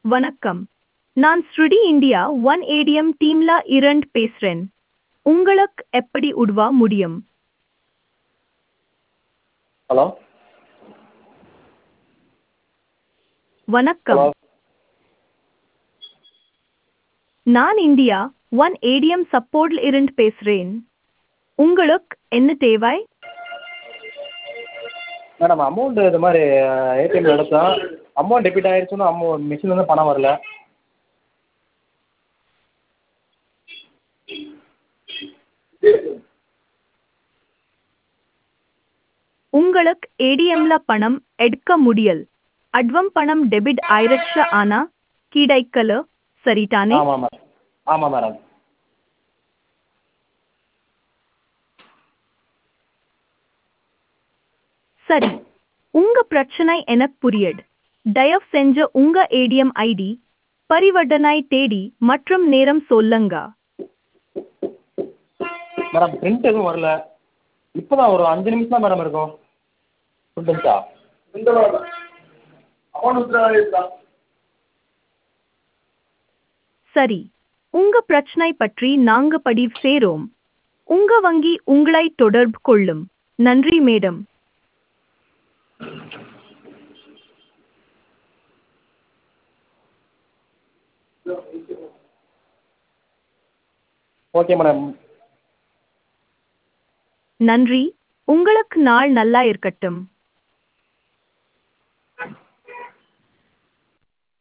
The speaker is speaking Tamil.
வணக்கம். நான் ஸ்ருடி இந்தியா ஒன் ஏடிஎம் டீம்ல இரண்டு பேசுறேன். உங்களுக்கு எப்படி உதவ முடியும்? ஹலோ வணக்கம். ஹலோ நான் இந்தியா ஒன் ஏடிஎம் சப்போர்ட்ல இருந்து பேசுறேன். உங்களுக்கு என்ன தேவை? மேடம் அமௌண்ட் இது மாதிரி ஏடிஎம்ல எடுத்தோம். அமௌண்ட் டெபிட் ஆயிடுச்சுன்னு மிஷின் வந்து பணம் வரல. உங்களுக்கு ஏடிஎம்ல பணம் எடுக்க முடியல. அட்வம் பணம் டெபிட் ஆயிருச்சு ஆனா கிடைக்கல சரிதானே? ஆமாம் மேடம். ஆமாம் மேடம். சரி, உங்க பிரச்சனை எனக்கு புரியுது. தயவு செஞ்சு உங்க ஏடிஎம் ஐடி, பரிவர்த்தனை தேதி மற்றும் நேரம் சொல்லுங்க. மேடம் பிரிண்ட் எதுவும் வரல. இப்போ தான் ஒரு 5 நிமிஷம் தான் மேடம் இருக்கும். வந்துருச்சா? சரி, உங்க பிரச்சனை பற்றி நாங்க பதிவு செய்றோம். உங்க வங்கி உங்களை தொடர்பு கொள்ளும். நன்றி மேடம். Okay madam. நன்றி, உங்களுக்கு நாள் நல்லா இருக்கட்டும்.